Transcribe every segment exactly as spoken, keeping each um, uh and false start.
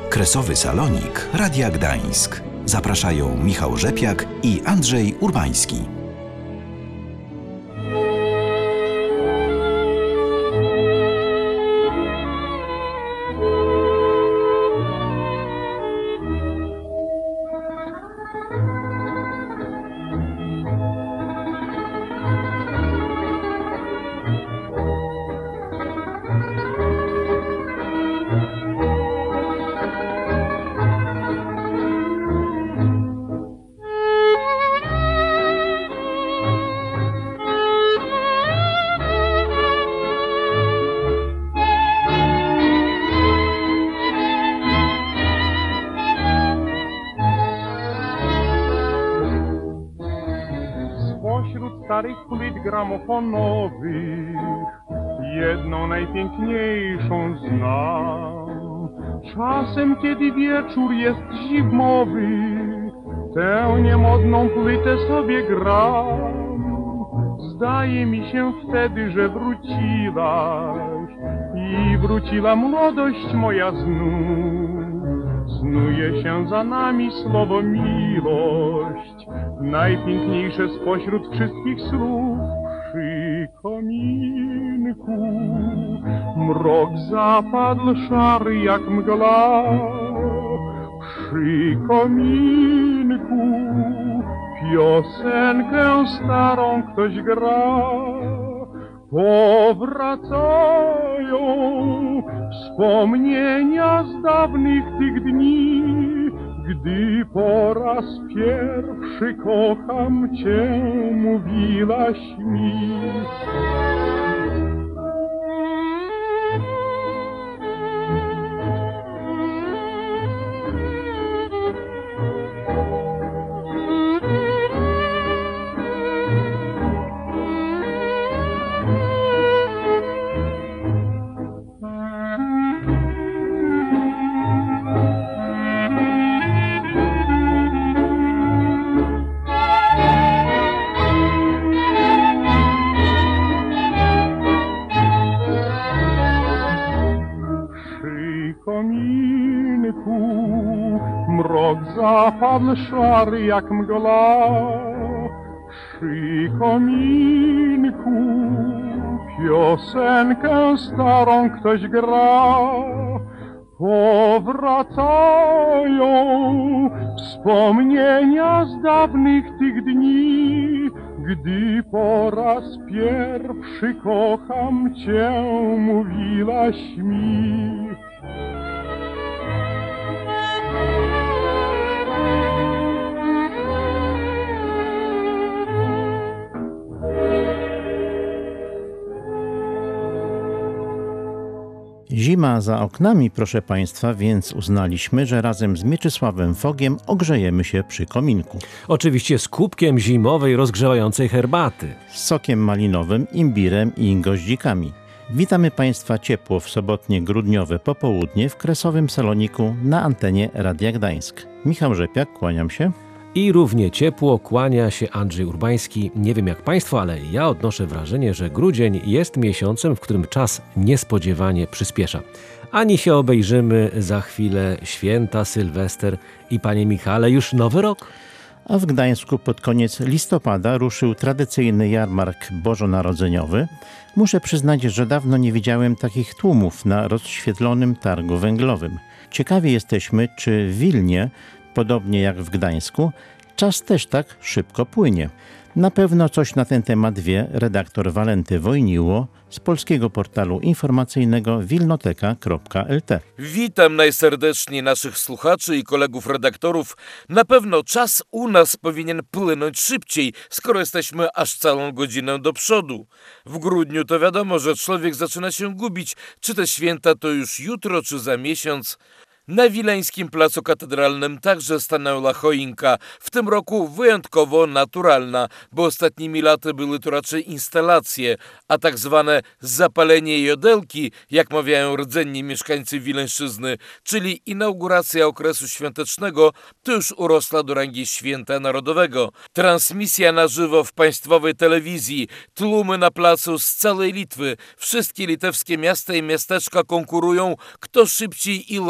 Kresowy Salonik Radia Gdańsk. Zapraszają Michał Rzepiak i Andrzej Urbański. Starych płyt gramofonowych jedną najpiękniejszą znam. Czasem, kiedy wieczór jest zimowy, tę niemodną płytę sobie gram. Zdaje mi się wtedy, że wróciłaś i wróciła młodość moja znów. Snuje się za nami słowo miłość, najpiękniejsze spośród wszystkich słów. Przy kominku mrok zapadł szary jak mgła. Przy kominku piosenkę starą ktoś gra. Powracają wspomnienia z dawnych tych dni, gdy po raz pierwszy kocham cię, mówiłaś mi. Mrok zapadł szary jak mgła. Przy kominku piosenkę starą ktoś gra. Powracają wspomnienia z dawnych tych dni, gdy po raz pierwszy kocham cię, mówiłaś mi. Zima za oknami, proszę Państwa, więc uznaliśmy, że razem z Mieczysławem Fogiem ogrzejemy się przy kominku. Oczywiście z kubkiem zimowej rozgrzewającej herbaty. Z sokiem malinowym, imbirem i goździkami. Witamy Państwa ciepło w sobotnie grudniowe popołudnie w Kresowym Saloniku na antenie Radia Gdańsk. Michał Rzepiak, kłaniam się. I równie ciepło kłania się Andrzej Urbański. Nie wiem jak Państwo, ale ja odnoszę wrażenie, że grudzień jest miesiącem, w którym czas niespodziewanie przyspiesza. Ani się obejrzymy za chwilę święta, Sylwester i Panie Michale, już nowy rok. A w Gdańsku pod koniec listopada ruszył tradycyjny jarmark bożonarodzeniowy. Muszę przyznać, że dawno nie widziałem takich tłumów na rozświetlonym targu węglowym. Ciekawi jesteśmy, czy w Wilnie, podobnie jak w Gdańsku, czas też tak szybko płynie. Na pewno coś na ten temat wie redaktor Walenty Wojniło z polskiego portalu informacyjnego wilnoteka kropka el te. Witam najserdeczniej naszych słuchaczy i kolegów redaktorów. Na pewno czas u nas powinien płynąć szybciej, skoro jesteśmy aż całą godzinę do przodu. W grudniu to wiadomo, że człowiek zaczyna się gubić, czy te święta to już jutro, czy za miesiąc. Na Wileńskim Placu Katedralnym także stanęła choinka, w tym roku wyjątkowo naturalna, bo ostatnimi laty były to raczej instalacje, a tak zwane zapalenie jodelki, jak mawiają rdzenni mieszkańcy Wileńszczyzny, czyli inauguracja okresu świątecznego, to już urosła do rangi święta narodowego. Transmisja na żywo w państwowej telewizji, tłumy na placu z całej Litwy, wszystkie litewskie miasta i miasteczka konkurują, kto szybciej i ładniejszy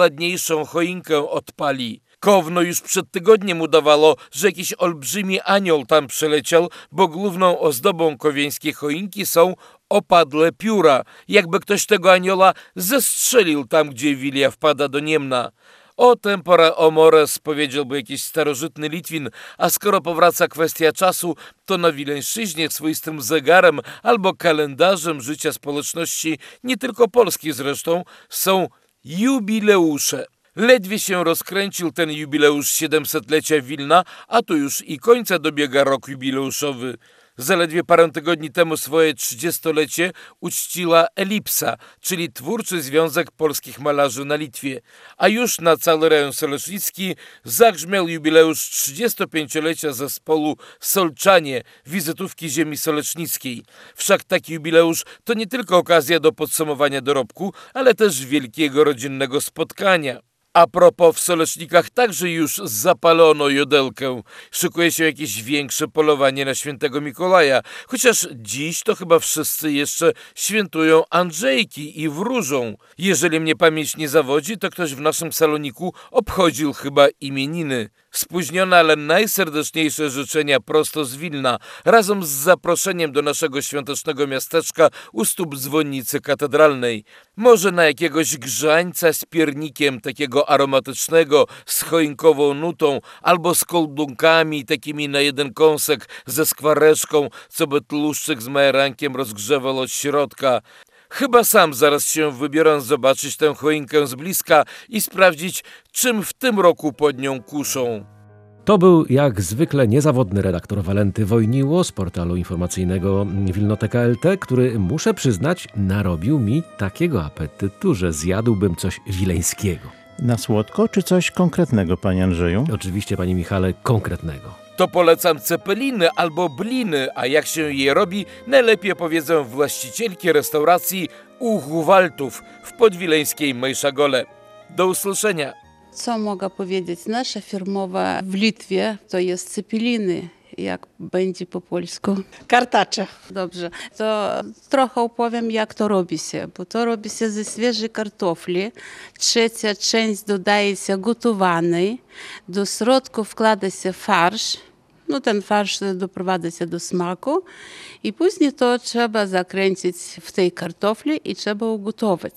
pierwszą choinkę odpali. Kowno już przed tygodniem udawało, że jakiś olbrzymi anioł tam przeleciał, bo główną ozdobą kowieńskiej choinki są opadłe pióra. Jakby ktoś tego anioła zestrzelił tam, gdzie Wilia wpada do Niemna. O tempora o mores, powiedziałby jakiś starożytny Litwin, a skoro powraca kwestia czasu, to na Wileńszczyźnie swoistym zegarem albo kalendarzem życia społeczności, nie tylko polskiej zresztą, są jubileusze. Ledwie się rozkręcił ten jubileusz siedemsetlecia Wilna, a tu już i końca dobiega rok jubileuszowy. Zaledwie parę tygodni temu swoje trzydziestolecie uczciła Elipsa, czyli twórczy związek polskich malarzy na Litwie. A już na cały rejon solecnicki zagrzmiał jubileusz trzydziestopięciolecia zespołu Solczanie, wizytówki ziemi solecnickiej. Wszak taki jubileusz to nie tylko okazja do podsumowania dorobku, ale też wielkiego rodzinnego spotkania. A propos, w Solecznikach także już zapalono jodelkę. Szykuje się jakieś większe polowanie na świętego Mikołaja. Chociaż dziś to chyba wszyscy jeszcze świętują Andrzejki i wróżą. Jeżeli mnie pamięć nie zawodzi, to ktoś w naszym saloniku obchodził chyba imieniny. Spóźnione, ale najserdeczniejsze życzenia prosto z Wilna, razem z zaproszeniem do naszego świątecznego miasteczka u stóp dzwonnicy katedralnej. Może na jakiegoś grzańca z piernikiem takiego aromatycznego, z choinkową nutą, albo z koldunkami takimi na jeden kąsek, ze skwareczką, co by tłuszczyk z majerankiem rozgrzewał od środka. Chyba sam zaraz się wybiorę zobaczyć tę choinkę z bliska i sprawdzić, czym w tym roku pod nią kuszą. To był jak zwykle niezawodny redaktor Walenty Wojniło z portalu informacyjnego Wilnoteka kropka el te, który, muszę przyznać, narobił mi takiego apetytu, że zjadłbym coś wileńskiego. Na słodko czy coś konkretnego, panie Andrzeju? Oczywiście, panie Michale, konkretnego. To polecam cepeliny albo bliny, a jak się je robi, najlepiej powiedzą właścicielki restauracji u Huwaltów w podwileńskiej Mejszagole. Do usłyszenia. Co mogę powiedzieć? Nasza firmowa w Litwie to jest cepeliny. Jak będzie po polsku? Kartacze. Dobrze, to trochę opowiem, jak to robi się, bo to robi się ze świeżej kartofli. Trzecia część dodaje się gotowanej, do środka wkłada się farsz, no ten farsz doprowadza się do smaku i później to trzeba zakręcić w tej kartofli i trzeba ugotować.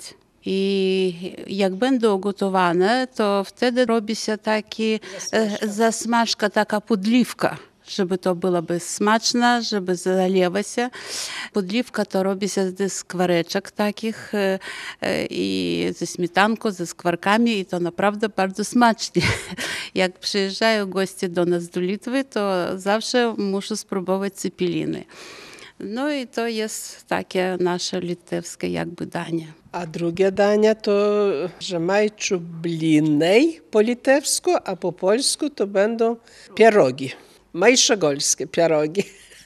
I jak będą ugotowane, to wtedy robi się taki zasmażka, zasmażka taka podliwka. Żeby to było by smaczne, żeby zalewa się. Podliwka to robi się ze skwareczek takich i ze śmietanką, ze skwarkami i to naprawdę bardzo smacznie. Jak przyjeżdżają goście do nas do Litwy, to zawsze muszę spróbować cepeliny. No i to jest takie nasze litewskie jakby danie. A drugie danie to żemajczu blinej po litewsku, a po polsku to będą pierogi. Mejszagolskie pierogi.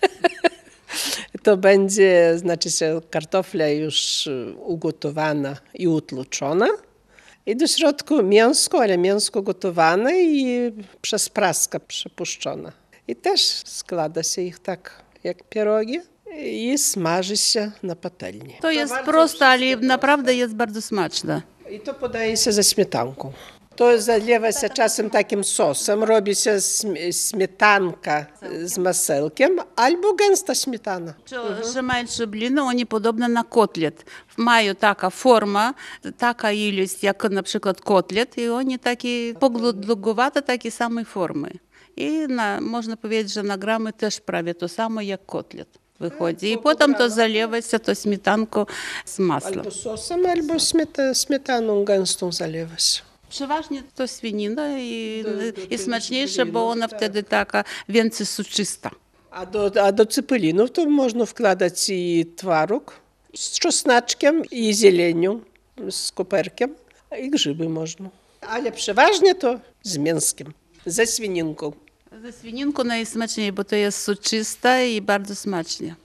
To będzie, znaczy się, kartofla już ugotowana i utłuczona. I do środka mięsko, ale mięsko gotowane i przez praskę przepuszczone. I też składa się ich tak jak pierogi i smaży się na patelni. To jest proste, ale naprawdę jest bardzo smaczne. I to podaje się ze śmietanką. To zalewa się czasem takim sosem, robi się śmietanka z masełkiem albo gęsta śmietana. Żemajcze bliny, oni podobne na kotlet. Mają taka forma, taka ilość jak na przykład kotlet i oni takie poglądowate, takiej samej formy. I na, można powiedzieć, że na gramy też prawie to samo jak kotlet wychodzi. I potem to zalewa się to śmietanką z masłem. Albo sosem, albo śmietaną gęstą zalewa się. Przeważnie to świnina i, do, do i smaczniejsza, bo ona tak. Wtedy taka więcej soczysta. A do, a do cepelinów to można wkładać i twaróg z czosnaczkiem i zielenią, z koperkiem i grzyby można. Ale przeważnie to z mięskiem, ze świninką. Ze świninką najsmaczniej, bo to jest soczysta i bardzo smacznie.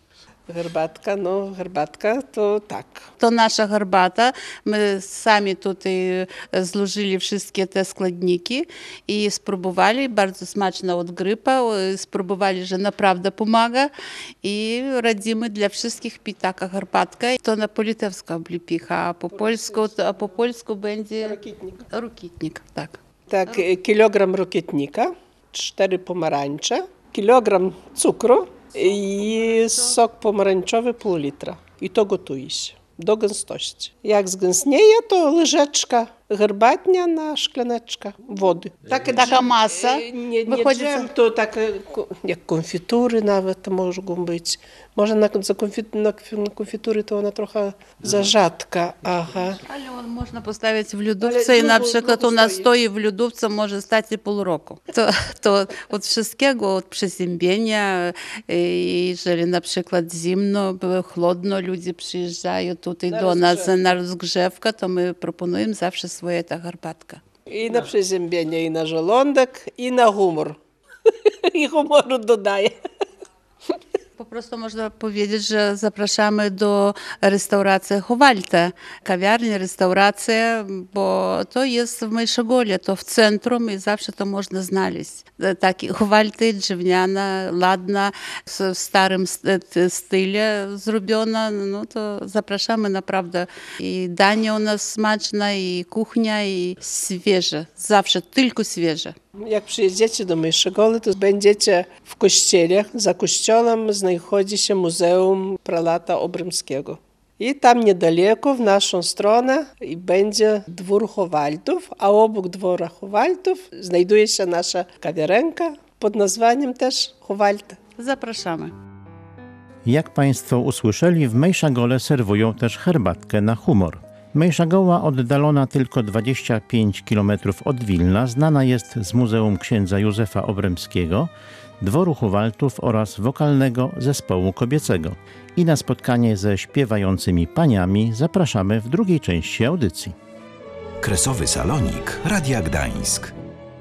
Herbatka, no herbatka to tak. To nasza herbata. My sami tutaj złożyli wszystkie te składniki i spróbowali. Bardzo smaczna od grypa. Spróbowali, że naprawdę pomaga. I radzimy dla wszystkich pić taka herbatka. To na po litewsku oblipicha, a po polsku, a po polsku będzie Rokitnik. Rokitnik, tak. Tak, kilogram rokietnika, cztery pomarańcze, kilogram cukru i sok pomarańczowy pół litra. I to gotuje się do gęstości. Jak zgęstnieje, to łyżeczka herbatniana, szklaneczka wody. Taka, taka masa. Nie, nie wychodzi dżem, to takie jak konfitury nawet mogą być. Może na, za konfit, na konfitury to ona trochę za rzadka. Aha. Ale on można postawić w lodówce Ale i na długo- przykład długo u nas stoi. stoi w lodówce może stać i pół roku. To, to od wszystkiego, od przeziębienia, i jeżeli na przykład zimno, chłodno, ludzie przyjeżdżają tutaj Na do nas rozgrzewkę. na rozgrzewkę, to my proponujemy zawsze swoje ta herbatka. I na przeziębienie, i na żołądek, i na humor. I humoru dodaje. Po prostu można powiedzieć, że zapraszamy do restauracji Chowalte, kawiarni, restauracji, bo to jest w Mejszegole, to w centrum i zawsze to można znaleźć. Takie Chowalte, drewniana, ładna, w starym stylu zrobiona, no to zapraszamy naprawdę. I danie u nas smaczne, i kuchnia, i świeże, zawsze tylko świeże. Jak przyjedziecie do Mejszegoli, to będziecie w kościele. Za kościołem znajduje się Muzeum Pralata Obremskiego. I tam niedaleko, w naszą stronę, i będzie dwór Chowaltów, a obok dwora Chowaltów znajduje się nasza kawiarenka pod nazwaniem też Chowalte. Zapraszamy. Jak Państwo usłyszeli, w Mejszagole serwują też herbatkę na humor. Mejszagoła, oddalona tylko dwadzieścia pięć kilometrów od Wilna, znana jest z Muzeum Księdza Józefa Obremskiego, dworu Chowaltów oraz wokalnego zespołu kobiecego. I na spotkanie ze śpiewającymi paniami zapraszamy w drugiej części audycji. Kresowy salonik Radia Gdańsk.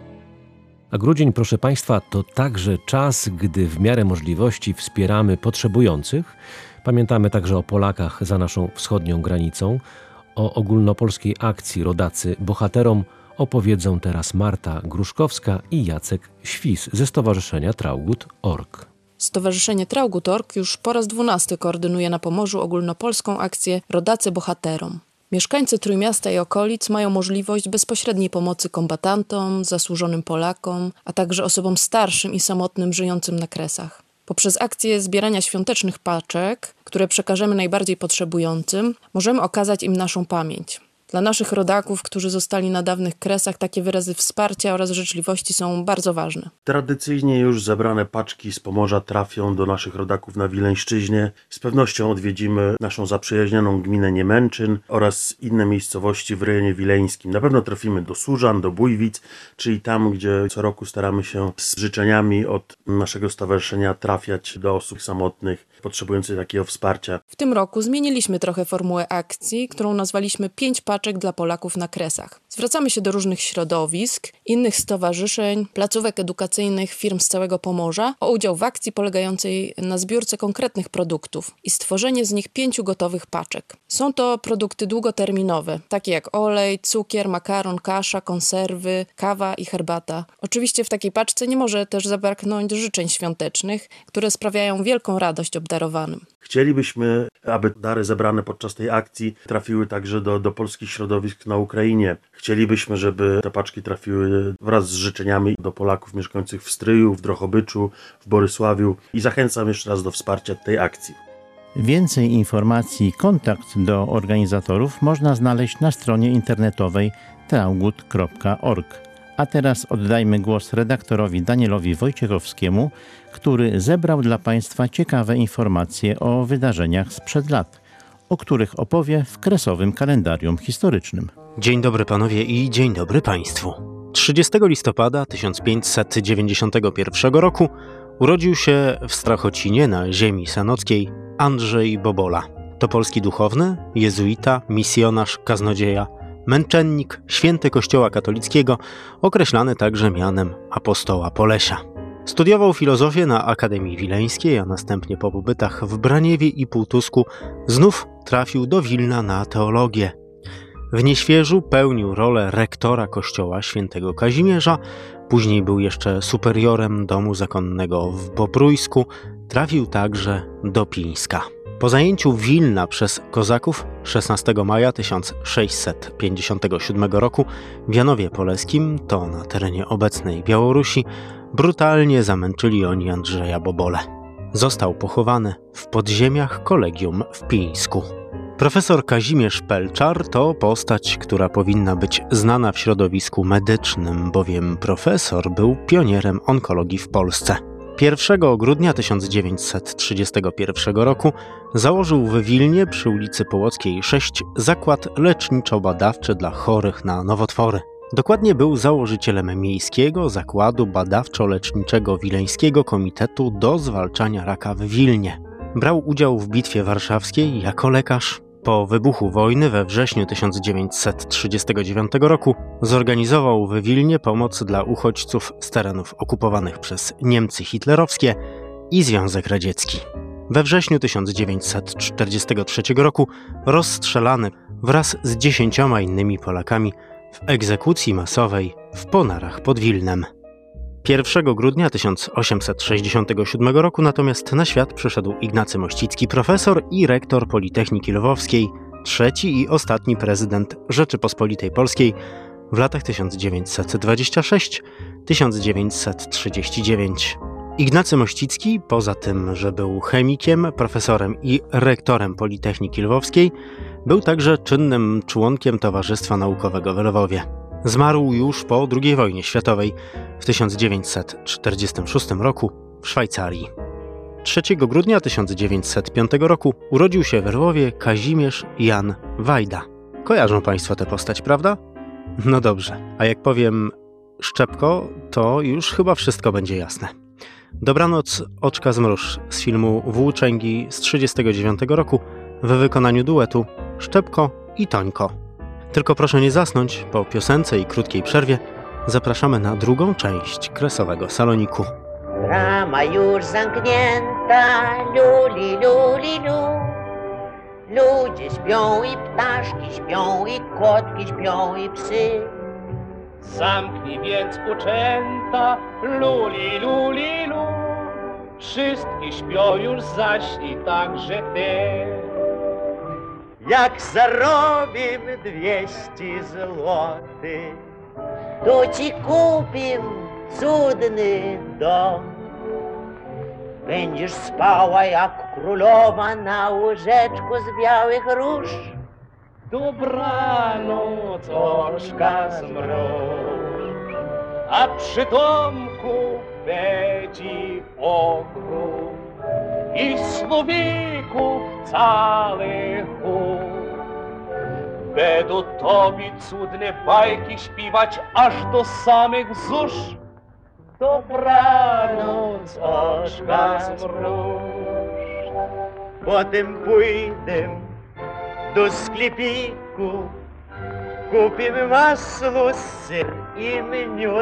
A grudzień, proszę Państwa, to także czas, gdy w miarę możliwości wspieramy potrzebujących. Pamiętamy także o Polakach za naszą wschodnią granicą. O ogólnopolskiej akcji Rodacy Bohaterom opowiedzą teraz Marta Gruszkowska i Jacek Świs ze Stowarzyszenia Traugut kropka org. Stowarzyszenie Traugut kropka org już po raz dwunasty koordynuje na Pomorzu ogólnopolską akcję Rodacy Bohaterom. Mieszkańcy Trójmiasta i okolic mają możliwość bezpośredniej pomocy kombatantom, zasłużonym Polakom, a także osobom starszym i samotnym żyjącym na Kresach. Poprzez akcję zbierania świątecznych paczek, które przekażemy najbardziej potrzebującym, możemy okazać im naszą pamięć. Dla naszych rodaków, którzy zostali na dawnych Kresach, takie wyrazy wsparcia oraz życzliwości są bardzo ważne. Tradycyjnie już zebrane paczki z Pomorza trafią do naszych rodaków na Wileńszczyźnie. Z pewnością odwiedzimy naszą zaprzyjaźnioną gminę Niemęczyn oraz inne miejscowości w rejonie wileńskim. Na pewno trafimy do Służan, do Bójwic, czyli tam, gdzie co roku staramy się z życzeniami od naszego stowarzyszenia trafiać do osób samotnych, potrzebujących takiego wsparcia. W tym roku zmieniliśmy trochę formułę akcji, którą nazwaliśmy pięć paczek dla Polaków na Kresach. Zwracamy się do różnych środowisk, innych stowarzyszeń, placówek edukacyjnych, firm z całego Pomorza o udział w akcji polegającej na zbiórce konkretnych produktów i stworzenie z nich pięciu gotowych paczek. Są to produkty długoterminowe, takie jak olej, cukier, makaron, kasza, konserwy, kawa i herbata. Oczywiście w takiej paczce nie może też zabraknąć życzeń świątecznych, które sprawiają wielką radość obdarowanym. Chcielibyśmy, aby dary zebrane podczas tej akcji trafiły także do, do polskich środowisk na Ukrainie. Chcielibyśmy, żeby te paczki trafiły wraz z życzeniami do Polaków mieszkających w Stryju, w Drohobyczu, w Borysławiu i zachęcam jeszcze raz do wsparcia tej akcji. Więcej informacji i kontakt do organizatorów można znaleźć na stronie internetowej traugut kropka org. A teraz oddajmy głos redaktorowi Danielowi Wojciechowskiemu, który zebrał dla Państwa ciekawe informacje o wydarzeniach sprzed lat, o których opowie w kresowym kalendarium historycznym. Dzień dobry panowie i dzień dobry państwu. trzydziestego listopada tysiąc pięćset dziewięćdziesiątego pierwszego roku urodził się w Strachocinie na ziemi sanockiej Andrzej Bobola. To polski duchowny, jezuita, misjonarz, kaznodzieja, męczennik, święty Kościoła katolickiego, określany także mianem apostoła Polesia. Studiował filozofię na Akademii Wileńskiej, a następnie po pobytach w Braniewie i Półtusku znów trafił do Wilna na teologię. W Nieświeżu pełnił rolę rektora kościoła świętego Kazimierza, później był jeszcze superiorem domu zakonnego w Bobrójsku, trafił także do Pińska. Po zajęciu Wilna przez kozaków szesnastego maja tysiąc sześćset pięćdziesiątego siódmego roku w Janowie Poleskim, to na terenie obecnej Białorusi, brutalnie zamęczyli oni Andrzeja Bobolę. Został pochowany w podziemiach kolegium w Pińsku. Profesor Kazimierz Pelczar to postać, która powinna być znana w środowisku medycznym, bowiem profesor był pionierem onkologii w Polsce. pierwszego grudnia tysiąc dziewięćset trzydziestego pierwszego roku założył w Wilnie przy ulicy Połockiej sześć zakład leczniczo-badawczy dla chorych na nowotwory. Dokładnie był założycielem Miejskiego Zakładu Badawczo-Leczniczego Wileńskiego Komitetu do Zwalczania Raka w Wilnie. Brał udział w Bitwie Warszawskiej jako lekarz. Po wybuchu wojny we wrześniu tysiąc dziewięćset trzydziestego dziewiątego roku zorganizował w Wilnie pomoc dla uchodźców z terenów okupowanych przez Niemcy hitlerowskie i Związek Radziecki. We wrześniu tysiąc dziewięćset czterdziestego trzeciego roku rozstrzelany wraz z dziesięcioma innymi Polakami w egzekucji masowej w Ponarach pod Wilnem. pierwszego grudnia tysiąc osiemset sześćdziesiątego siódmego roku natomiast na świat przyszedł Ignacy Mościcki, profesor i rektor Politechniki Lwowskiej, trzeci i ostatni prezydent Rzeczypospolitej Polskiej w latach tysiąc dziewięćset dwudziestym szóstym do tysiąc dziewięćset trzydziestego dziewiątego. Ignacy Mościcki, poza tym, że był chemikiem, profesorem i rektorem Politechniki Lwowskiej, był także czynnym członkiem Towarzystwa Naukowego w Lwowie. Zmarł już po drugiej wojnie światowej w tysiąc dziewięćset czterdziestym szóstym roku w Szwajcarii. trzeciego grudnia tysiąc dziewięćset piątego roku urodził się w Lwowie Kazimierz Jan Wajda. Kojarzą Państwo tę postać, prawda? No dobrze, a jak powiem Szczepko, to już chyba wszystko będzie jasne. Dobranoc, oczka zmruż z filmu Włóczęgi z trzydziestego dziewiątego roku w wykonaniu duetu Szczepko i Tońko. Tylko proszę nie zasnąć, po piosence i krótkiej przerwie zapraszamy na drugą część Kresowego Saloniku. Brama już zamknięta, luli, luli, lu. Ludzie śpią i ptaszki śpią i kotki śpią i psy. Zamknij więc uczęta, luli, luli, lu. Wszystkie śpią już, zaśnij także ty. Jak zarobimy dwieście złotych, to ci kupim cudny dom. Będziesz spała jak królowa na łóżeczku z białych róż. Dobranoc, oczka zmruż, a przy domku będzie pokrój i słowików cały chór. Będą tobie cudne bajki śpiewać aż do samych zórz. Dobranoc, oczka zmruż. Potem pójdę do sklepiku, kupimy masło, syr i miód.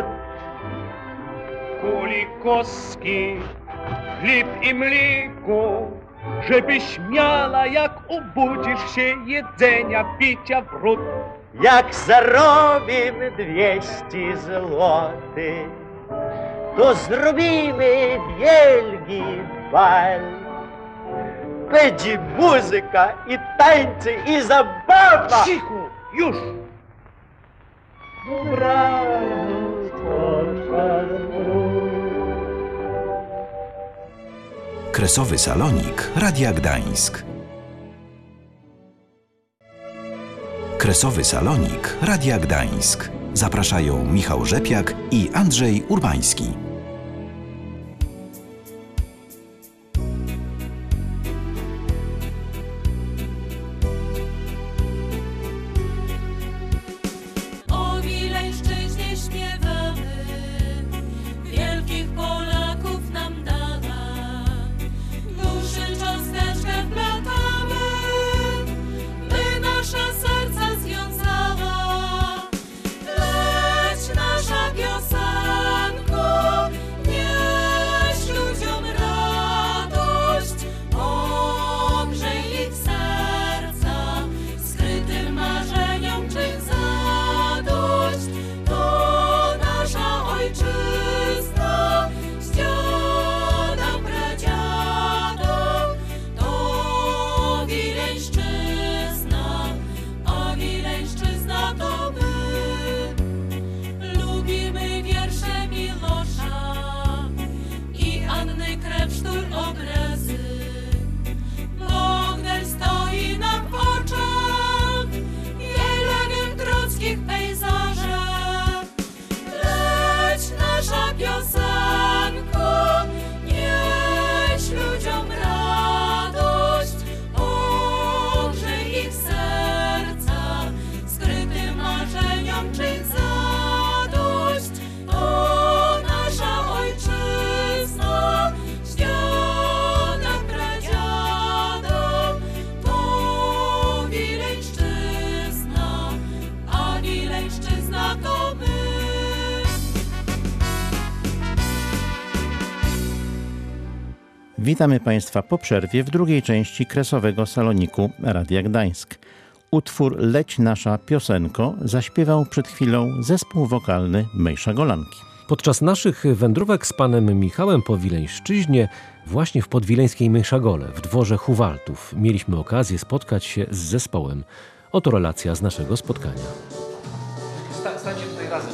Kuli koski, chleb i mleko, żebyś miała, jak obudzisz się, jedzenia, picia wrót. Jak zarobimy dwieście złotych, to zrobimy wielki bal. Będzie muzyka i tańce i zabawa. Cicho, już! Dobranoc, oczka zmruż. Kresowy Salonik Radia Gdańsk. Kresowy Salonik Radia Gdańsk. Zapraszają Michał Rzepiak i Andrzej Urbański. O Wileńszczyźnie śpiewamy, wielkich Polaków nam dała. Duszy cząsteczkę wplatamy, by nasza serca związała. Leć nasza piosenko, Witamy Państwa po przerwie w drugiej części kresowego saloniku Radia Gdańsk. Utwór Leć nasza piosenko zaśpiewał przed chwilą zespół wokalny Mejsza Golanki. Podczas naszych wędrówek z panem Michałem po Wileńszczyźnie, właśnie w podwileńskiej Mejszagole, w dworze Huwaltów, mieliśmy okazję spotkać się z zespołem. Oto relacja z naszego spotkania. Stańcie tutaj razem.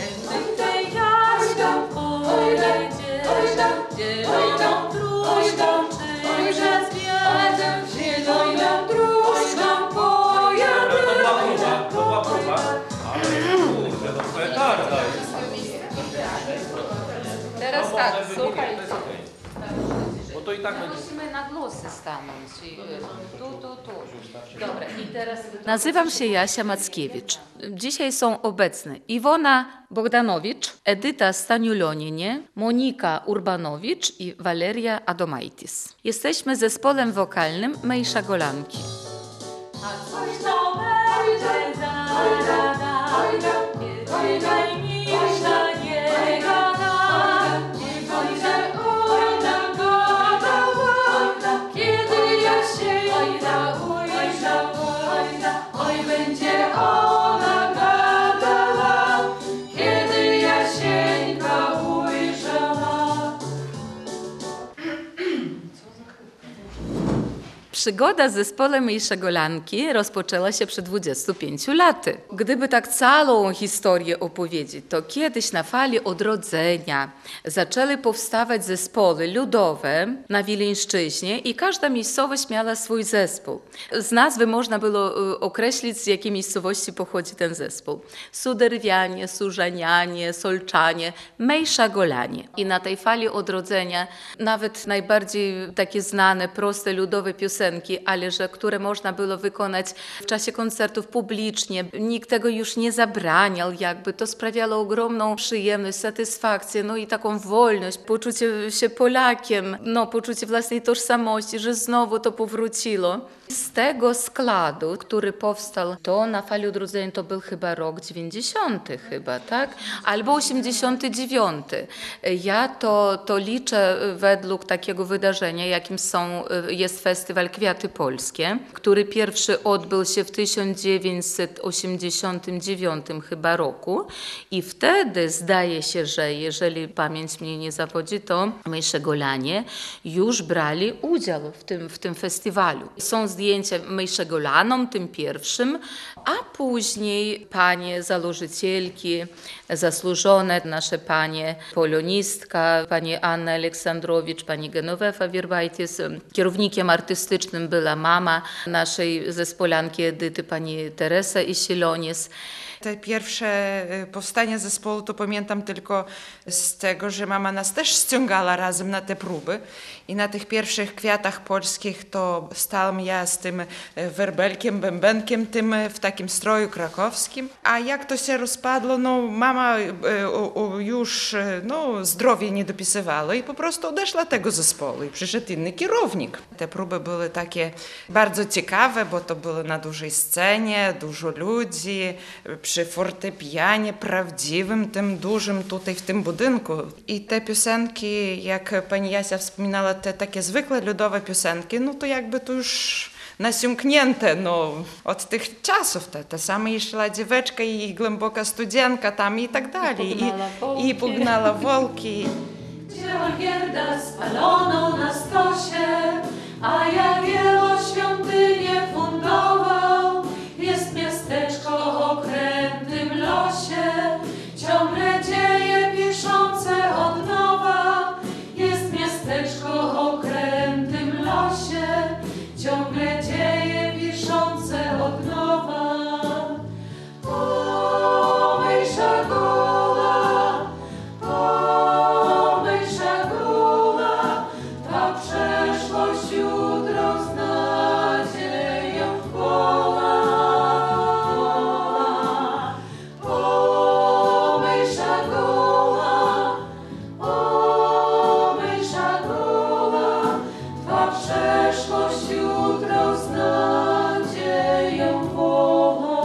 Teraz tak, słuchaj. Bo to i tak będzie. Musimy na głosy stanąć. I, tu, tu, tu. Dobra, i teraz... Nazywam się Jasia Mackiewicz. Dzisiaj są obecne Iwona Bogdanowicz, Edyta Staniuloninie, Monika Urbanowicz i Waleria Adomaitis. Jesteśmy zespołem wokalnym Mejsza Golanki. A coś to będzie zaraz, nie dojdzie niż na nie gada, nie będzie ona gadała, kiedy ja się ujrzała, oj będzie ona gadała, kiedy ja się ujrzała. Przygoda z zespołem Mejsza Golanki rozpoczęła się przed dwudziestu pięciu laty. Gdyby tak całą historię opowiedzieć, to kiedyś na fali odrodzenia zaczęły powstawać zespoły ludowe na Wileńszczyźnie i każda miejscowość miała swój zespół. Z nazwy można było określić, z jakiej miejscowości pochodzi ten zespół. Suderwianie, Sużanianie, Solczanie, Mejsza Golanie. I na tej fali odrodzenia nawet najbardziej takie znane, proste, ludowe piosenki, ale że które można było wykonać w czasie koncertów publicznie. Nikt tego już nie zabraniał, jakby to sprawiało ogromną przyjemność, satysfakcję, no i taką wolność, poczucie się Polakiem, no poczucie własnej tożsamości, że znowu to powróciło. Z tego składu, który powstał, to na fali odrodzenia to był chyba rok dziewięćdziesiąty chyba, tak? Albo osiemdziesiąty dziewiąty. Ja to, to liczę według takiego wydarzenia, jakim są, jest festiwal Kwiaty Polskie, który pierwszy odbył się w tysiąc dziewięćset osiemdziesiątym dziewiątym chyba roku i wtedy zdaje się, że jeżeli pamięć mnie nie zawodzi, to Mejsze Golanie już brali udział w tym, w tym festiwalu. Są zdjęcia Mejsze Golanom, tym pierwszym, a później panie założycielki, zasłużone nasze panie polonistka, pani Anna Aleksandrowicz, pani Genovefa Wirbaitis. Kierownikiem artystycznym była mama naszej zespolanki Edyty, pani Teresa Isilonis. Te pierwsze powstania zespołu to pamiętam tylko z tego, że mama nas też ściągała razem na te próby i na tych pierwszych Kwiatach Polskich to stałam ja z tym werbelkiem, bębenkiem tym w takim stroju krakowskim. A jak to się rozpadło, no mama już no, zdrowie nie dopisywała i po prostu odeszła tego zespołu i przyszedł inny kierownik. Te próby były takie bardzo ciekawe, bo to było na dużej scenie, dużo ludzi, przy fortepianie prawdziwym, tym dużym tutaj w tym budynku. I te piosenki, jak pani Jasia wspominała, te takie zwykłe ludowe piosenki, no to jakby to już nasiąknięte no, od tych czasów. Te, te same i szła dzieweczka i głęboka studienka tam i tak dalej. I, i pognała wolki. Gdzie Olgierda spaloną na stosie, a Jagiełło świątynię fundował, jest miasteczko o okrętnym losie, ciągle dzieje piszące od nowa, jest miasteczko o okrętnym losie, ciągle dzieje piszące od nowa. O, Mejsza Gola, o, Mejsza Gola, ta przeszłość jutro z nadzieją woła. O, Mejsza Gola, o, Mejsza Gola, ta przeszłość jutro z nadzieją woła.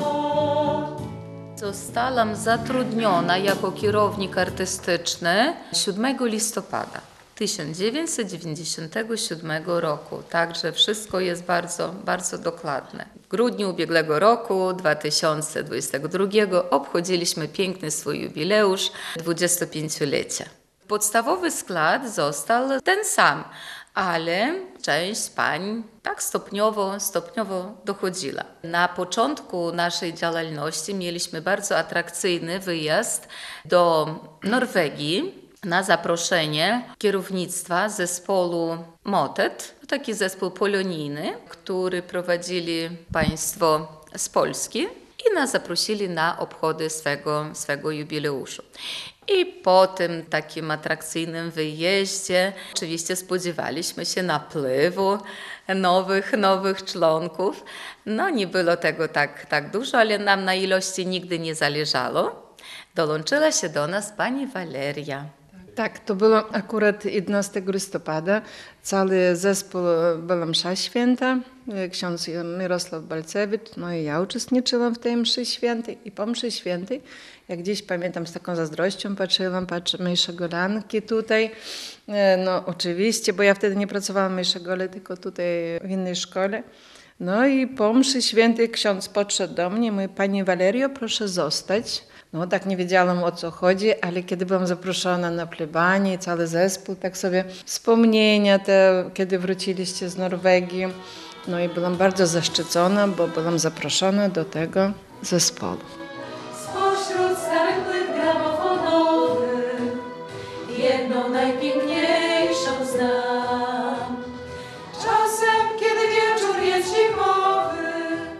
Zostałam zatrudniona jako kierownik artystyczny siódmego listopada tysiąc dziewięćset dziewięćdziesiątego siódmego roku. Także wszystko jest bardzo, bardzo dokładne. W grudniu ubiegłego roku, dwa tysiące dwudziestego drugiego, obchodziliśmy piękny swój jubileusz, dwudziestopięciolecia. Podstawowy skład został ten sam, ale część pań tak stopniowo, stopniowo dochodziła. Na początku naszej działalności mieliśmy bardzo atrakcyjny wyjazd do Norwegii na zaproszenie kierownictwa zespołu Motet, taki zespół polonijny, który prowadzili państwo z Polski i nas zaprosili na obchody swego, swego jubileuszu. I po tym takim atrakcyjnym wyjeździe oczywiście spodziewaliśmy się napływu nowych, nowych członków. No nie było tego tak, tak dużo, ale nam na ilości nigdy nie zależało. Dołączyła się do nas pani Waleria. Tak, to było akurat jedenastego listopada. Cały zespół była msza święta. Ksiądz Mirosław Balcewicz, no i ja uczestniczyłam w tej mszy świętej. I po mszy świętej, jak gdzieś pamiętam, z taką zazdrością patrzyłam, patrzę, Mejszegolanki tutaj. No oczywiście, bo ja wtedy nie pracowałam w Mejszegole, tylko tutaj w innej szkole. No i po mszy świętej ksiądz podszedł do mnie i mówi, pani Walerio, proszę zostać. No tak nie wiedziałam, o co chodzi, ale kiedy byłam zaproszona na plebanię, cały zespół, tak sobie wspomnienia te, kiedy wróciliście z Norwegii. No i byłam bardzo zaszczycona, bo byłam zaproszona do tego zespołu. Spośród starych płyt gramofonowych jedną najpiękniejszą znam. Czasem, kiedy wieczór jest zimowy,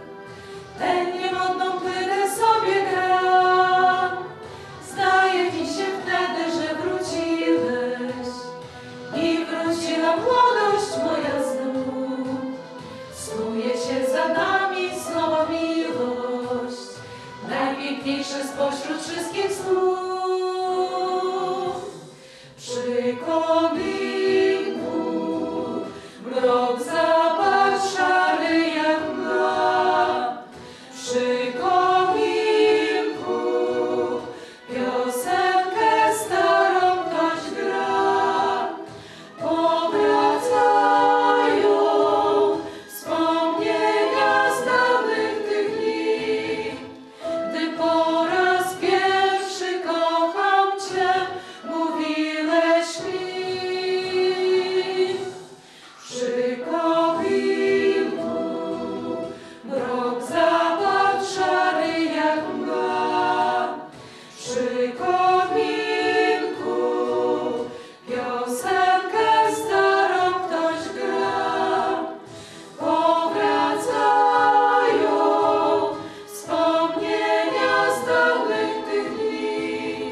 tę niemodną płytę sobie gram. Zdaje mi się wtedy, że wróciłeś i wróciła młodość moja znów. Snuje się za nami znowu miłość, najpiękniejsze spośród wszystkich snów. Przy kominku mrok zapadł szary jak mgła. Przy kominku piosenkę starą ktoś gra. Powracają wspomnienia z dawnych tych dni, gdy po raz pierwszy kocham Cię, mówiłeś mi. Przy kominku mrok zapadł szary jak mgła. Przy kominku piosenkę starą ktoś gra. Powracają wspomnienia z dawnych tych dni.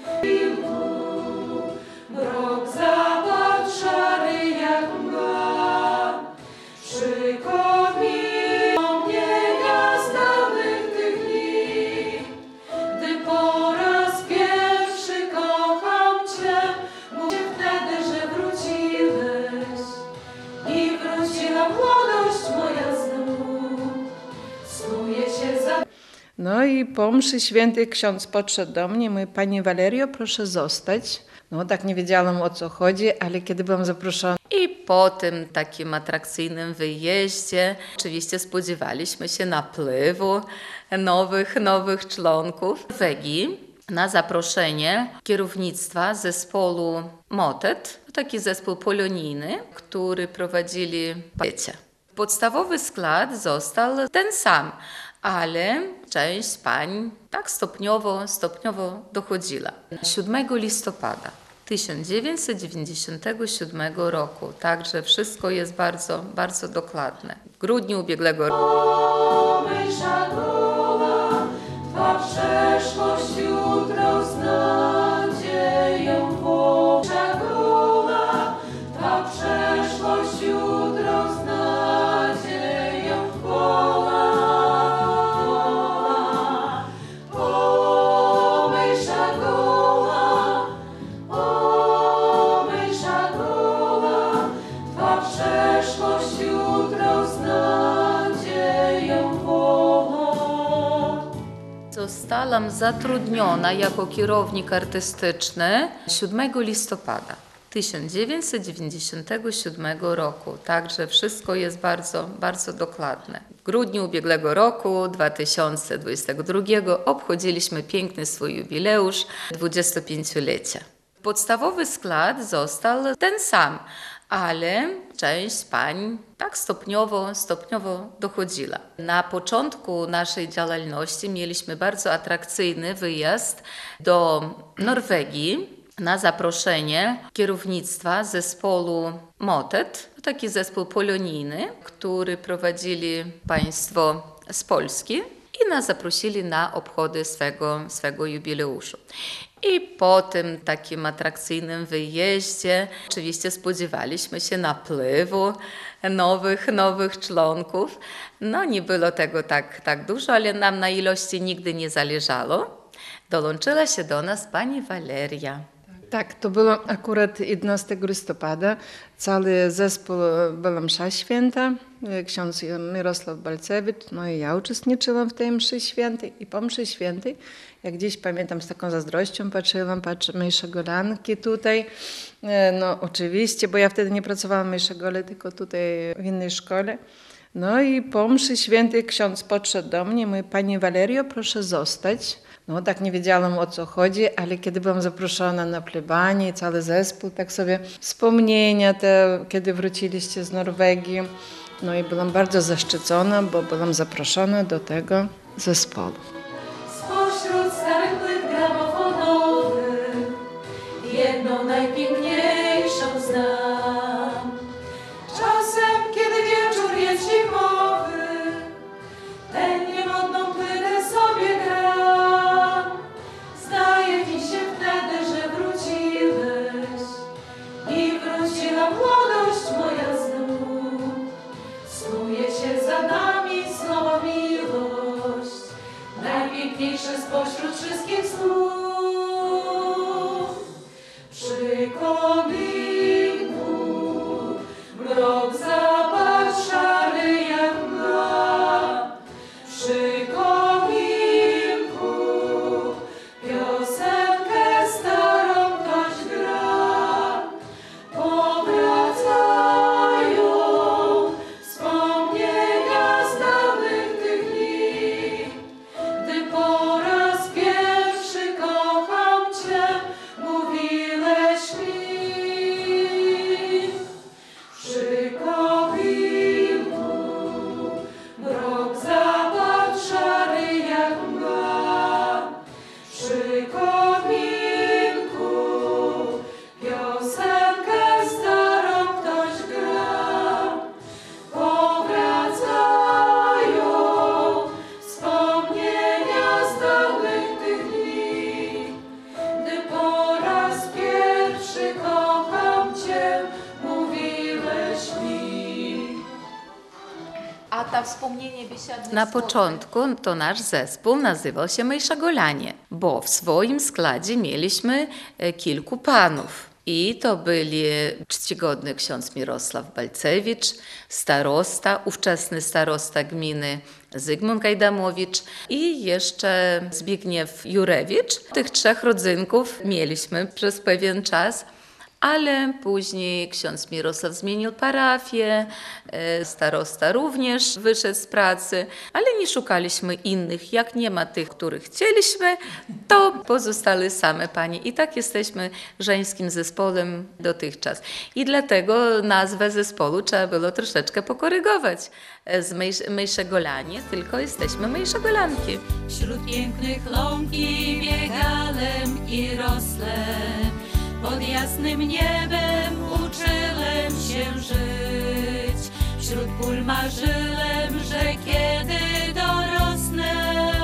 Mrok zapadł szary jak mgła. Przy kominku wspomnienia z dawnych tych dni, gdy po raz pierwszy kocham Cię, mówię wtedy, że wróciłeś i wróciła młodość moja znów. Snuje się za... No i po mszy świętej ksiądz podszedł do mnie i mówi, pani Walerio, proszę zostać. No tak nie wiedziałam, o co chodzi, ale kiedy byłam zaproszona. I po tym takim atrakcyjnym wyjeździe oczywiście spodziewaliśmy się napływu nowych, nowych członków Norwegii na zaproszenie kierownictwa zespołu Motet, taki zespół polonijny, który prowadzili wiecie. Podstawowy skład został ten sam, ale część pań tak stopniowo, stopniowo dochodziła. siódmego listopada tysiąc dziewięćset dziewięćdziesiątego siódmego roku, także wszystko jest bardzo, bardzo dokładne. W grudniu ubiegłego roku. Mysza goła, Twa przeszłość jutro z nadzieją woła. Mysza goła, Twa przeszłość jutro z nadzieją woła. O, mysza goła, o, mysza goła, Twa przeszłość jutro z nadzieją woła. Zostałam zatrudniona jako kierownik artystyczny siódmego listopada tysiąc dziewięćset dziewięćdziesiątego siódmego roku. Także wszystko jest bardzo, bardzo dokładne. W grudniu ubiegłego roku, dwa tysiące dwudziestego drugiego, obchodziliśmy piękny swój jubileusz, dwudziestopięciolecia. Podstawowy skład został ten sam, ale część pań tak stopniowo, stopniowo dochodziła. Na początku naszej działalności mieliśmy bardzo atrakcyjny wyjazd do Norwegii na zaproszenie kierownictwa zespołu Motet, taki zespół polonijny, który prowadzili państwo z Polski i nas zaprosili na obchody swego, swego jubileuszu. I po tym takim atrakcyjnym wyjeździe oczywiście spodziewaliśmy się napływu nowych, nowych członków. No nie było tego tak, tak dużo, ale nam na ilości nigdy nie zależało. Dołączyła się do nas pani Waleria. Tak, to było akurat jedenastego listopada. Cały zespół była msza święta. Ksiądz Mirosław Balcewicz, no i ja uczestniczyłam w tej mszy świętej. I po mszy świętej, jak gdzieś pamiętam, z taką zazdrością patrzyłam, patrzę, Mejszogolanki tutaj. No oczywiście, bo ja wtedy nie pracowałam w Mejszogole, tylko tutaj w innej szkole. No i po mszy świętej ksiądz podszedł do mnie i mówi, pani Walerio, proszę zostać. No tak nie wiedziałam, o co chodzi, ale kiedy byłam zaproszona na plebanię, cały zespół, tak sobie wspomnienia te, kiedy wróciliście z Norwegii. No i byłam bardzo zaszczycona, bo byłam zaproszona do tego zespołu. Spośród starych płyt gramofonowych jedną najpiękniejszą znam. Czasem, kiedy wieczór jest zimowy, tę niemodną płytę sobie gram. Zdaje mi się wtedy, że wróciłeś i wróciła młodość moja znów. Snuje się za nami znowu miłość, najpiękniejsze spośród wszystkich snów. Przy kominku mrok zapadł szary jak mgła. Przy kominku piosenkę starą ktoś gra. Powracają wspomnienia z dawnych tych dni, gdy po raz pierwszy kocham Cię, mówiłeś mi. Przy kominku mrok zapadł szary jak mgła. Przy kominku piosenkę starą ktoś gra. Powracają wspomnienia z dawnych tych dni, gdy po raz pierwszy kocham Cię, mówiłeś mi. A ta wspomnienie biesiadne Na początku to nasz zespół nazywał się Mejszagolanie, bo w swoim składzie mieliśmy e, kilku panów. I to byli czcigodny ksiądz Mirosław Balcewicz, starosta, ówczesny starosta gminy Zygmunt Gajdamowicz i jeszcze Zbigniew Jurewicz. Tych trzech rodzynków mieliśmy przez pewien czas. Ale później ksiądz Mirosław zmienił parafię, e, starosta również wyszedł z pracy, ale nie szukaliśmy innych. Jak nie ma tych, których chcieliśmy, to pozostały same panie. I tak jesteśmy żeńskim zespołem dotychczas. I dlatego nazwę zespołu trzeba było troszeczkę pokorygować. Z Mejsz- Mejszegolanie, tylko jesteśmy Mejszegolanki. Wśród pięknych łąki biegałem i rosłem, pod jasnym niebem uczyłem się żyć. Wśród pól marzyłem, że kiedy dorosnę,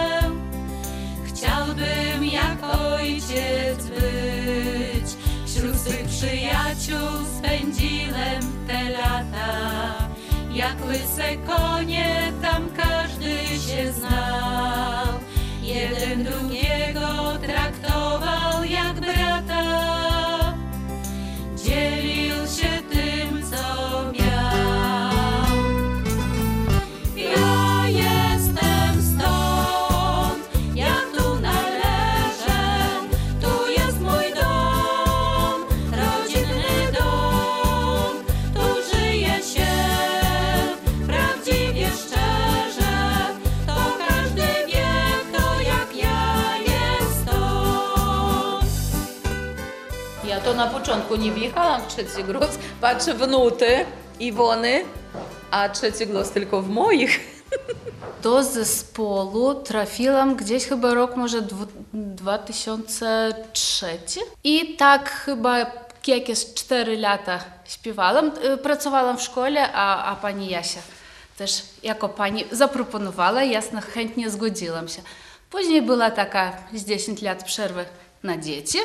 chciałbym jak ojciec być. Wśród swych przyjaciół spędziłem te lata, jak łyse konie tam każdy się znał. Jeden drugiego traktował jak brata, dzielił się tym, co miał. Ja jestem stąd, ja tu należę, tu jest mój dom, rodzinny Ja to na początku nie wjechałam w trzeci głos, patrzę w nuty Iwony, a trzeci głos tylko w moich. Do zespołu trafiłam gdzieś chyba rok może dwa tysiące trzeci i tak chyba jakieś cztery lata śpiewałam, pracowałam w szkole, a, a pani Jasia też jako pani zaproponowała, jasno, chętnie zgodziłam się. Później była taka z dziesięć lat przerwy na dzieci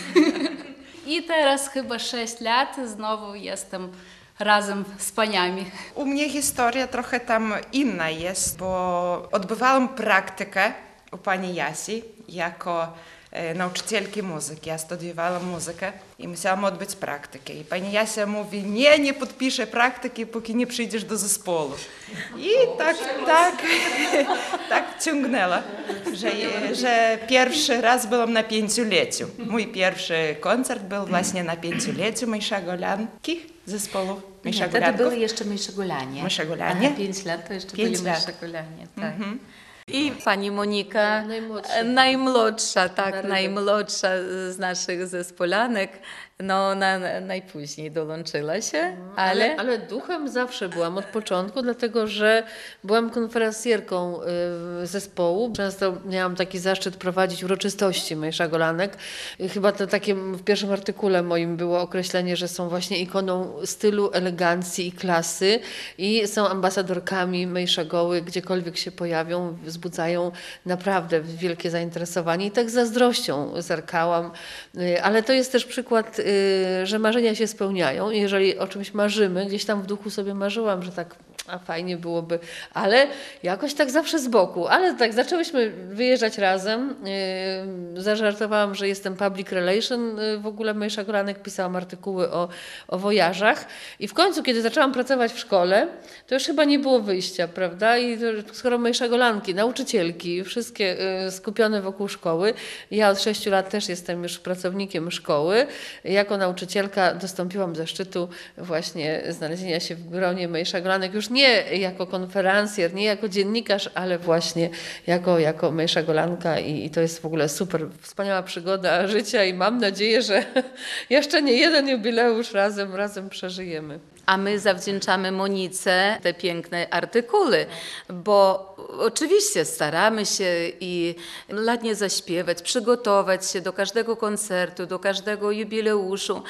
i teraz chyba sześć lat znowu jestem razem z paniami. U mnie historia trochę tam inna jest, bo odbywałam praktykę u pani Jasi jako e, nauczycielki muzyki. Ja studiowałam muzykę i musiałam odbyć praktykę. I pani Jasia mówi, nie, nie podpiszę praktyki, póki nie przyjdziesz do zespołu. I tak, tak, tak ciągnęła, że, że pierwszy raz byłam na pięcioleciu. Mój pierwszy koncert był właśnie na pięcioleciu Mysza-Golanki zespołu. Nie, wtedy były jeszcze Myszegolanie. Myszegolanie? A na pięć lat to jeszcze pięć byli lat. Myszegolanie, tak. Mm-hmm. I pani Monika, najmłodsza, najmłodsza tak, najmłodsza z naszych zespolanek, no na, na, najpóźniej dołączyła się, ale... ale... Ale duchem zawsze byłam od początku, dlatego że byłam konferencjerką y, zespołu. Często miałam taki zaszczyt prowadzić uroczystości Myszagolanek. Chyba to takie w pierwszym artykule moim było określenie, że są właśnie ikoną stylu, elegancji i klasy i są ambasadorkami Myszagoły, gdziekolwiek się pojawią, wzbudzają naprawdę wielkie zainteresowanie i tak z zazdrością zerkałam. Y, ale to jest też przykład, y, że marzenia się spełniają. Jeżeli o czymś marzymy, gdzieś tam w duchu sobie marzyłam, że tak a fajnie byłoby, ale jakoś tak zawsze z boku. Ale tak zaczęłyśmy wyjeżdżać razem. Yy, zażartowałam, że jestem public relation. Yy, w ogóle Mysza-Golanek pisałam artykuły o, o wojażach. I w końcu, kiedy zaczęłam pracować w szkole, to już chyba nie było wyjścia, prawda? I to, skoro Mysza-Golanki, nauczycielki, wszystkie yy, skupione wokół szkoły. Ja od sześciu lat też jestem już pracownikiem szkoły. Jako nauczycielka dostąpiłam zaszczytu właśnie znalezienia się w gronie Mysza-Golanek. Już nie Nie jako konferencjer, nie jako dziennikarz, ale właśnie jako, jako Mysza-Golanka i, i to jest w ogóle super, wspaniała przygoda życia i mam nadzieję, że jeszcze nie jeden jubileusz razem, razem przeżyjemy. A my zawdzięczamy Monice te piękne artykuły, bo oczywiście staramy się i ładnie zaśpiewać, przygotować się do każdego koncertu, do każdego jubileuszu,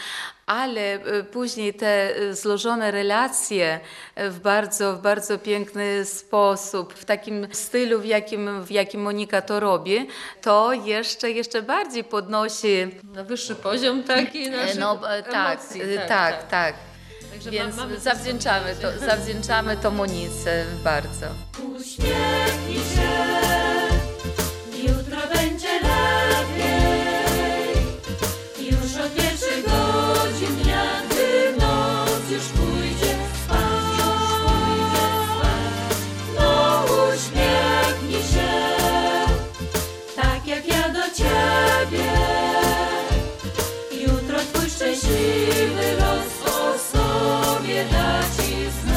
ale później te złożone relacje w bardzo, w bardzo piękny sposób, w takim stylu, w jakim, w jakim Monika to robi, to jeszcze, jeszcze bardziej podnosi na wyższy poziom taki naszych no, tak, emocji. Tak, tak. tak. Także Więc mamy zawdzięczamy to, zawdzięczamy to Monice bardzo. Uśmiechnij się, jutro będzie lepiej. Już od pierwszych godzin dnia, gdy noc już pójdzie spać, już pójdzie spać. No uśmiechnij się, tak jak ja do ciebie. Jutro twój szczęśliwy los o sobie da ci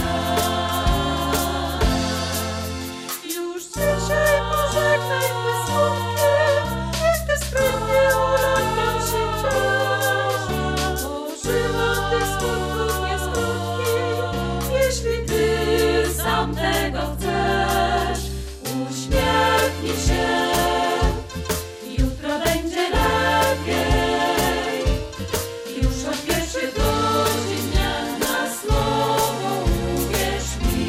znać. Już dzisiaj pożegnaj twe smutkiem, niech ty sprytnie ulatnią się czas. Pożywa tych smutków nieskutki, jeśli ty sam tego chcesz. Uśmiechnij się, jutro będzie lepiej. Już od pierwszych godzin dnia na słowo uwierz mi.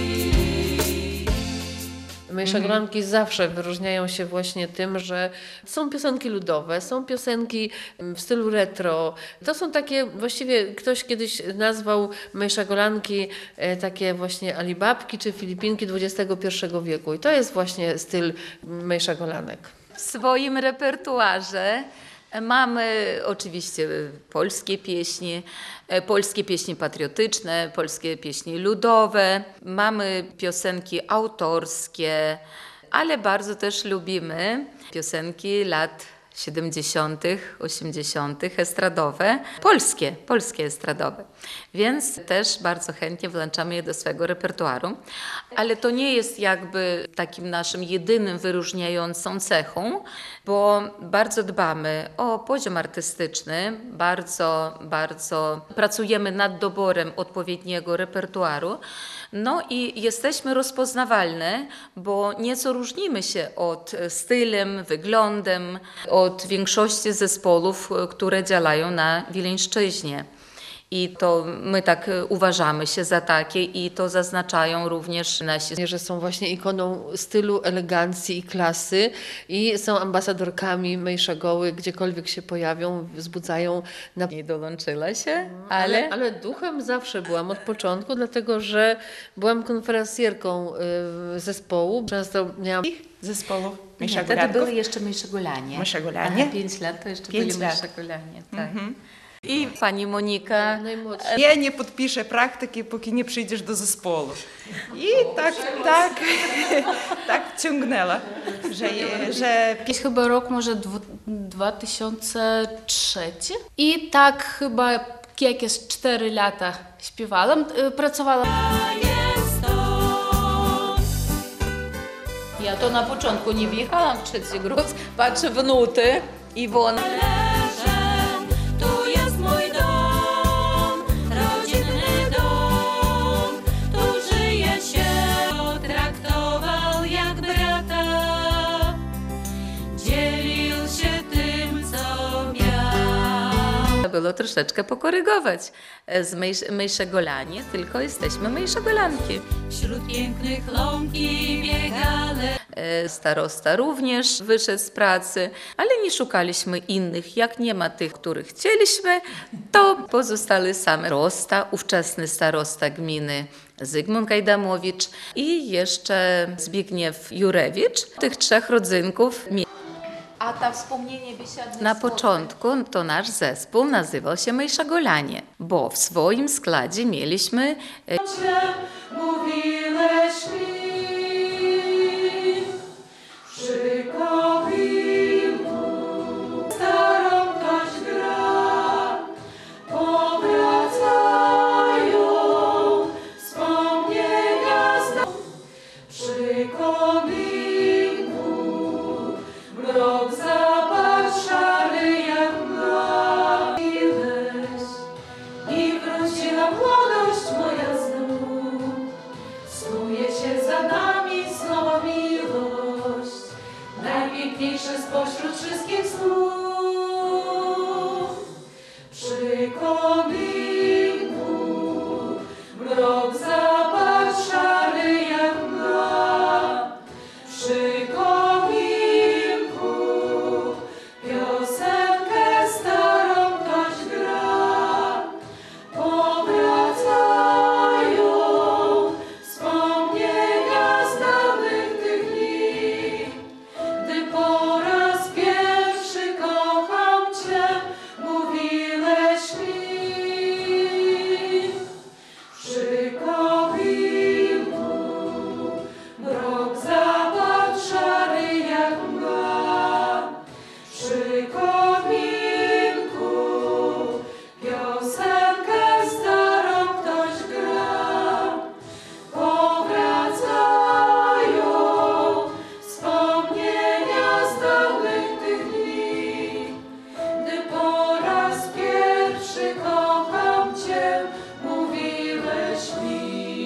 Mysza-Golanki zawsze wyróżniają się właśnie tym, że są piosenki ludowe, są piosenki w stylu retro. To są takie, właściwie ktoś kiedyś nazwał Mysza-Golanki e, takie właśnie Alibabki czy Filipinki dwudziestego pierwszego wieku. I to jest właśnie styl Mysza-Golanek. W swoim repertuarze mamy oczywiście polskie pieśni, polskie pieśni patriotyczne, polskie pieśni ludowe, mamy piosenki autorskie, ale bardzo też lubimy piosenki lat siedemdziesiątych, osiemdziesiątych estradowe, polskie, polskie estradowe. Więc też bardzo chętnie włączamy je do swego repertuaru. Ale to nie jest jakby takim naszym jedynym wyróżniającą cechą, bo bardzo dbamy o poziom artystyczny, bardzo, bardzo pracujemy nad doborem odpowiedniego repertuaru. No i jesteśmy rozpoznawalne, bo nieco różnimy się od stylem, wyglądem, od większości zespołów, które działają na Wileńszczyźnie. I to my tak uważamy się za takie i to zaznaczają również nasi. Że są właśnie ikoną stylu, elegancji i klasy i są ambasadorkami mej Szagoły, gdziekolwiek się pojawią, wzbudzają. Na... Nie dołączyła się, ale... ale... ale duchem zawsze byłam od początku, dlatego że byłam konferencjerką y, zespołu. Często miałam zespołu. Nie, wtedy były jeszcze Myszegolanie. Myszegolanie? Aha, pięć lat to jeszcze Pięć byli lat. Myszegolanie, tak. Mhm. I pani Monika. Ja nie podpiszę praktyki, póki nie przyjdziesz do zespołu. I tak, tak, tak ciągnęła, że, że... Jakiś chyba rok może dwa tysiące trzeci. I tak chyba jakieś cztery lata śpiewałam, pracowałam. Ja to na początku nie wjechałam w trzeci gruz, patrzę w nuty i won. Tu jest mój dom, rodzinny dom, tu żyje się, traktował jak brata, dzielił się tym, co miał. Było troszeczkę pokorygować z Mysz- Myszegolanie, tylko jesteśmy Myszegolanki. Wśród pięknych łąki biegale. Starosta również wyszedł z pracy, ale nie szukaliśmy innych. Jak nie ma tych, których chcieliśmy, to pozostali same starosta, ówczesny starosta gminy Zygmunt Gajdamowicz i jeszcze Zbigniew Jurewicz. Tych trzech rodzynków. A ta wspomnienie biesiady... Na początku to nasz zespół nazywał się Myszegolanie, bo w swoim składzie mieliśmy... Mówiłeś mi przy kominku, starą ktoś gra, powracają wspomnienia z dawna. Przy kominku mrok zapadł szary jak mgła. I wróciła młodość moja znów. Snuje się za nami znowu miłość, najpiękniejsze spośród wszystkich snów. Przy kominku mrok zapadł szary jak mgła. Przy kominku piosenkę starą ktoś gra. Powracają wspomnienia z dawnych tych dni, gdy po raz pierwszy kocham Cię, mówiłeś mi. Przy kominku mrok zapadł szary jak mgła. Przy kominku piosenkę starą ktoś gra. Powracają wspomnienia z dawnych tych dni, gdy po raz pierwszy kocham Cię, mówiłeś mi.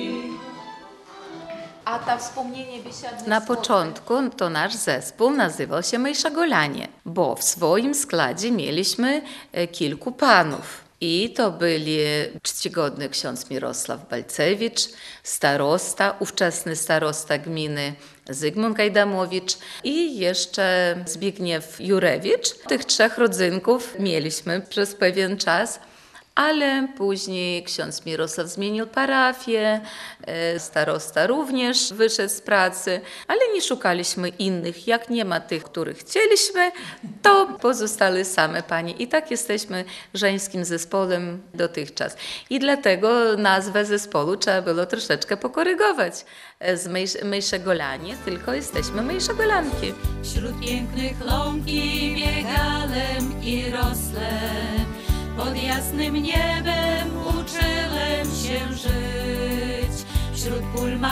A ta wspomnienie biesiady... Na początku to nasz zespół nazywał się Myszegolanie, bo w swoim składzie mieliśmy e, kilku panów. I to byli czcigodny ksiądz Mirosław Balcewicz, starosta, ówczesny starosta gminy Zygmunt Gajdamowicz i jeszcze Zbigniew Jurewicz. Tych trzech rodzynków mieliśmy przez pewien czas. Ale później ksiądz Mirosław zmienił parafię, starosta również wyszedł z pracy, ale nie szukaliśmy innych. Jak nie ma tych, których chcieliśmy, to pozostali same panie. I tak jesteśmy żeńskim zespołem dotychczas. I dlatego nazwę zespołu trzeba było troszeczkę pokorygować. Z Mejszegolanie, tylko jesteśmy Mejszegolanki. Wśród pięknych łąki biegałem i rosłem, pod jasnym niebem uczyłem się żyć. Wśród pól